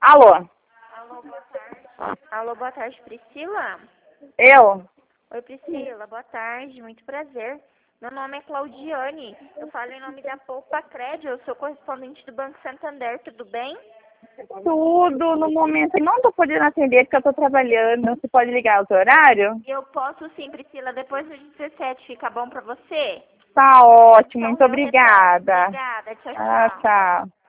Alô? Alô, boa tarde. Alô, boa tarde, Priscila? Eu? Oi, Priscila, boa tarde, muito prazer. Meu nome é Claudiane, eu falo em nome da Poupa Crédito, eu sou correspondente do Banco Santander, tudo bem? Tudo no momento. Eu não estou podendo atender porque eu estou trabalhando. Você pode ligar outro horário? Eu posso sim, Priscila, depois do 17, fica bom pra você? Tá ótimo. Então, Muito eu retorno. obrigada. Obrigada, tchau, Ah, tchau. tchau.